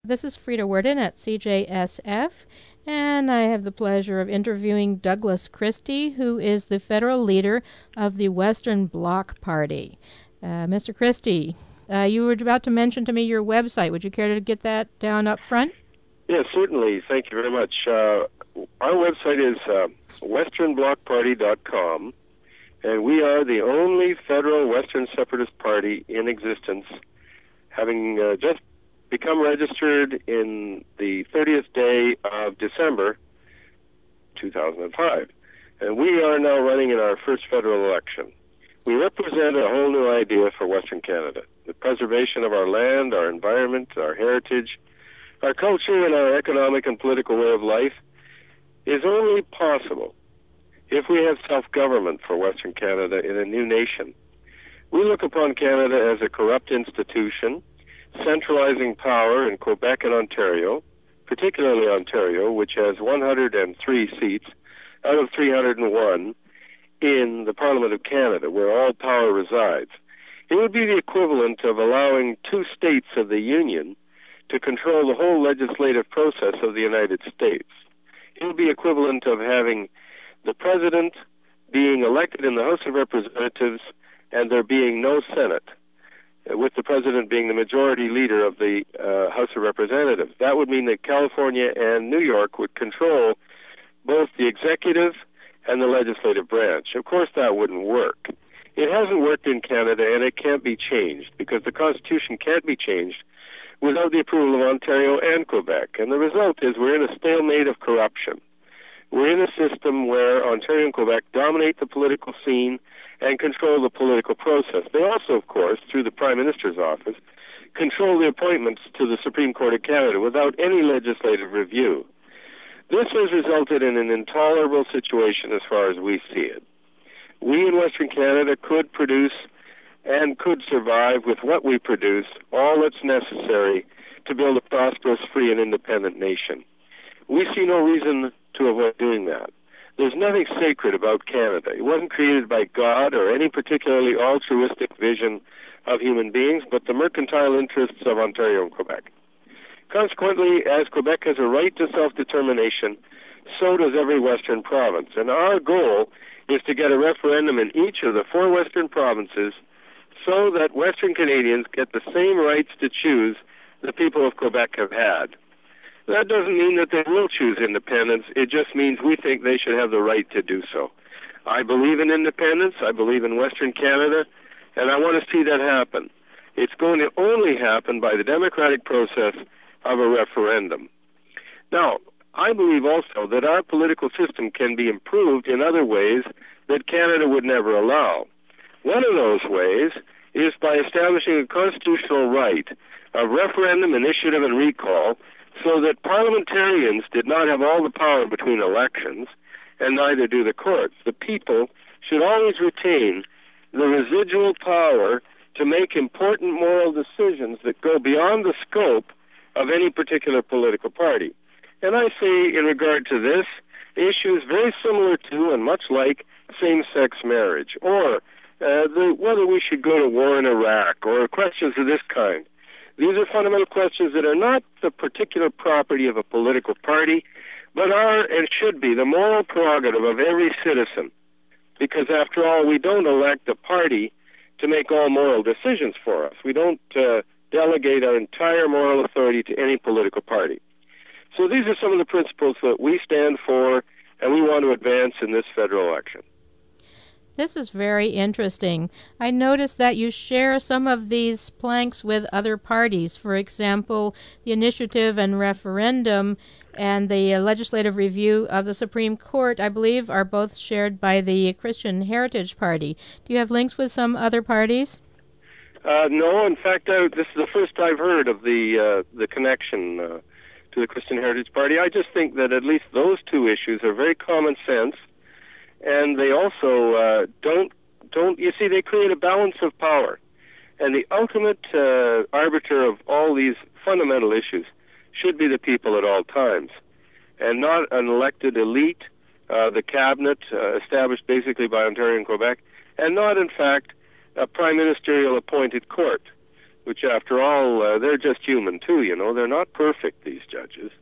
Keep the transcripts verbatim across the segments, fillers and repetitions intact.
This is Frida Worden at C J S F, and I have the pleasure of interviewing Douglas Christie, who is the federal leader of the Western Bloc Party. Uh, Mister Christie, uh, you were about to mention to me your website. Would you care to get that down up front? Yes, certainly. Thank you very much. Uh, our website is uh, western bloc party dot com, and we are the only federal Western separatist party in existence, having uh, just become registered in the thirtieth day of December two thousand five. And we are now running in our first federal election. We represent a whole new idea for Western Canada, the preservation of our land, our environment, our heritage, our culture, and our economic and political way of life is only possible if we have self-government for Western Canada in a new nation. We look upon Canada as a corrupt institution, centralizing power in Quebec and Ontario, particularly Ontario, which has one hundred three seats out of three hundred one in the Parliament of Canada, where all power resides. It would be the equivalent of allowing two states of the Union to control the whole legislative process of the United States. It would be equivalent of having the President being elected in the House of Representatives and there being no Senate, with the President being the majority leader of the uh, House of Representatives. That would mean that California and New York would control both the executive and the legislative branch. Of course, that wouldn't work. It hasn't worked in Canada, and it can't be changed, because the Constitution can't be changed without the approval of Ontario and Quebec. And the result is we're in a stalemate of corruption. We're in a system where Ontario and Quebec dominate the political scene and control the political process. They also, of course, through the Prime Minister's office, control the appointments to the Supreme Court of Canada without any legislative review. This has resulted in an intolerable situation as far as we see it. We in Western Canada could produce and could survive with what we produce all that's necessary to build a prosperous, free, and independent nation. We see no reason to avoid doing that. There's nothing sacred about Canada. It wasn't created by God or any particularly altruistic vision of human beings, but the mercantile interests of Ontario and Quebec. Consequently, as Quebec has a right to self-determination, so does every Western province. And our goal is to get a referendum in each of the four Western provinces so that Western Canadians get the same rights to choose the people of Quebec have had. That doesn't mean that they will choose independence. It just means we think they should have the right to do so. I believe in independence. I believe in Western Canada, and I want to see that happen. It's going to only happen by the democratic process of a referendum. Now, I believe also that our political system can be improved in other ways that Canada would never allow. One of those ways is by establishing a constitutional right of referendum, initiative, and recall, so that parliamentarians did not have all the power between elections, and neither do the courts. The people should always retain the residual power to make important moral decisions that go beyond the scope of any particular political party. And I say, in regard to this, issues very similar to and much like same-sex marriage, or uh, the, whether we should go to war in Iraq, or questions of this kind. These are fundamental questions that are not the particular property of a political party, but are and should be the moral prerogative of every citizen. Because after all, we don't elect a party to make all moral decisions for us. We don't uh, delegate our entire moral authority to any political party. So these are some of the principles that we stand for and we want to advance in this federal election. This is very interesting. I noticed that you share some of these planks with other parties. For example, the initiative and referendum and the legislative review of the Supreme Court, I believe, are both shared by the Christian Heritage Party. Do you have links with some other parties? Uh, no, in fact, I, this is the first I've heard of the uh, the connection uh, to the Christian Heritage Party. I just think that at least those two issues are very common sense. And they also uh, don't, don't, you see, they create a balance of power. And the ultimate uh, arbiter of all these fundamental issues should be the people at all times, and not an elected elite, uh, the cabinet uh, established basically by Ontario and Quebec, and not, in fact, a prime ministerial appointed court. which, after all, uh, they're just human too, you know. They're not perfect, these judges.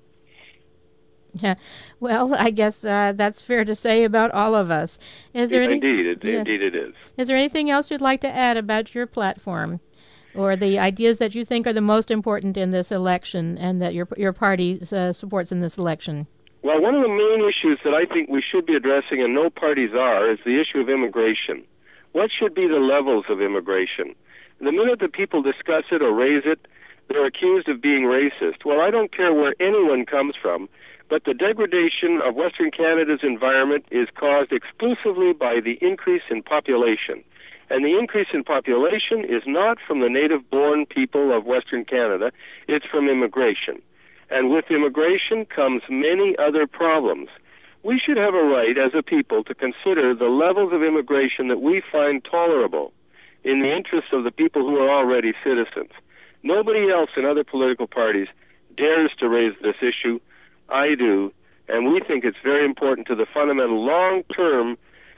Yeah, well, I guess uh, that's fair to say about all of us. Is there any, indeed, it, yes. indeed it is. Is there anything else you'd like to add about your platform, or the ideas that you think are the most important in this election and that your your party uh, supports in this election? Well, one of the main issues that I think we should be addressing, and no parties are, is the issue of immigration. What should be the levels of immigration? The minute that people discuss it or raise it, they're accused of being racist. Well, I don't care where anyone comes from, but the degradation of Western Canada's environment is caused exclusively by the increase in population. And the increase in population is not from the native-born people of Western Canada, it's from immigration. And with immigration comes many other problems. We should have a right as a people to consider the levels of immigration that we find tolerable in the interests of the people who are already citizens. Nobody else in other political parties dares to raise this issue. I do, and we think it's very important to the fundamental long-term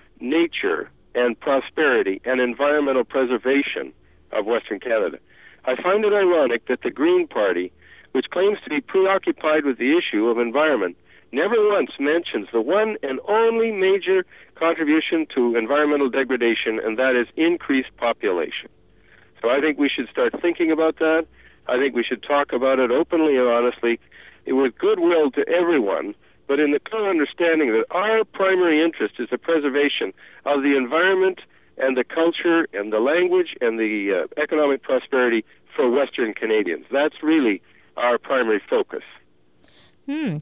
nature and prosperity and environmental preservation of Western Canada. I find it ironic that the Green Party, which claims to be preoccupied with the issue of environment, never once mentions the one and only major contribution to environmental degradation, and that is increased population. So I think we should start thinking about that. I think we should talk about it openly and honestly, with goodwill to everyone, but in the clear understanding that our primary interest is the preservation of the environment and the culture and the language and the uh, economic prosperity for Western Canadians. That's really our primary focus. Hmm.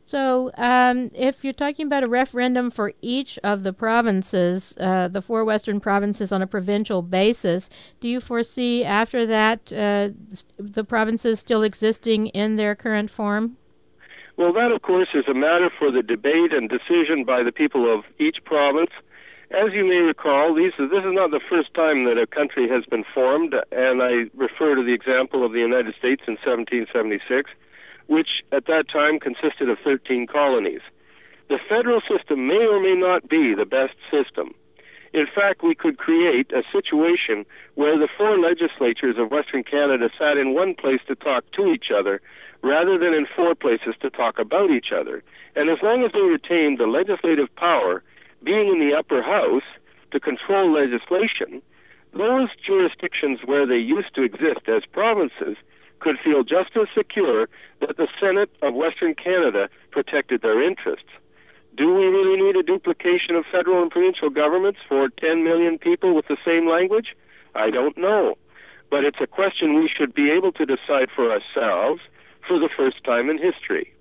So um, if you're talking about a referendum for each of the provinces, uh, the four Western provinces on a provincial basis, do you foresee after that uh, the provinces still existing in their current form? Well, that, of course, is a matter for the debate and decision by the people of each province. As you may recall, these, this is not the first time that a country has been formed, and I refer to the example of the United States in seventeen seventy-six, which at that time consisted of thirteen colonies. The federal system may or may not be the best system. In fact, we could create a situation where the four legislatures of Western Canada sat in one place to talk to each other rather than in four places to talk about each other. And as long as they retained the legislative power, being in the upper house, to control legislation, those jurisdictions where they used to exist as provinces could feel just as secure that the Senate of Western Canada protected their interests. Do we really need a duplication of federal and provincial governments for ten million people with the same language? I don't know. But it's a question we should be able to decide for ourselves for the first time in history.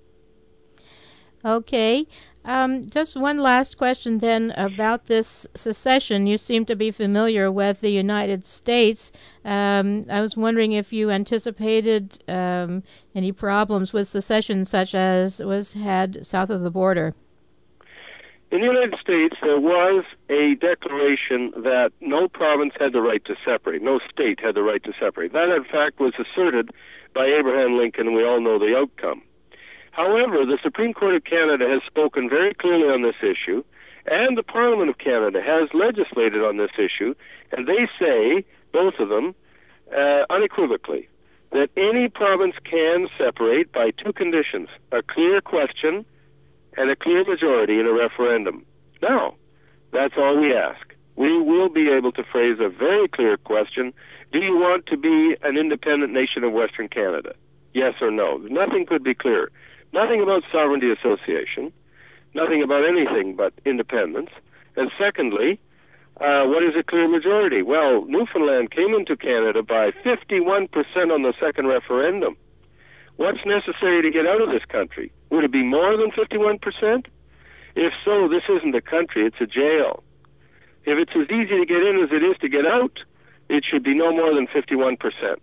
Okay. Um, just one last question then about this secession. You seem to be familiar with the United States. Um, I was wondering if you anticipated um, any problems with secession such as was had south of the border. In the United States, there was a declaration that no province had the right to separate, no state had the right to separate. That, in fact, was asserted by Abraham Lincoln, and we all know the outcome. However, the Supreme Court of Canada has spoken very clearly on this issue, and the Parliament of Canada has legislated on this issue, and they say, both of them, uh, unequivocally, that any province can separate by two conditions: a clear question and a clear majority in a referendum. Now, that's all we ask. We will be able to phrase a very clear question: do you want to be an independent nation of Western Canada? Yes or no? Nothing could be clearer. Nothing about sovereignty association, nothing about anything but independence. And secondly, uh, what is a clear majority? Well, Newfoundland came into Canada by fifty-one percent on the second referendum. What's necessary to get out of this country? Would it be more than fifty-one percent? If so, this isn't a country, it's a jail. If it's as easy to get in as it is to get out, it should be no more than fifty-one percent.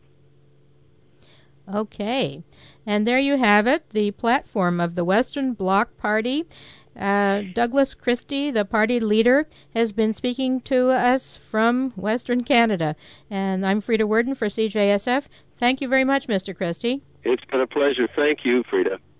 Okay. And there you have it, the platform of the Western Bloc Party. Uh, Douglas Christie, the party leader, has been speaking to us from Western Canada. And I'm Frida Worden for C J S F. Thank you very much, Mister Christie. It's been a pleasure. Thank you, Frida.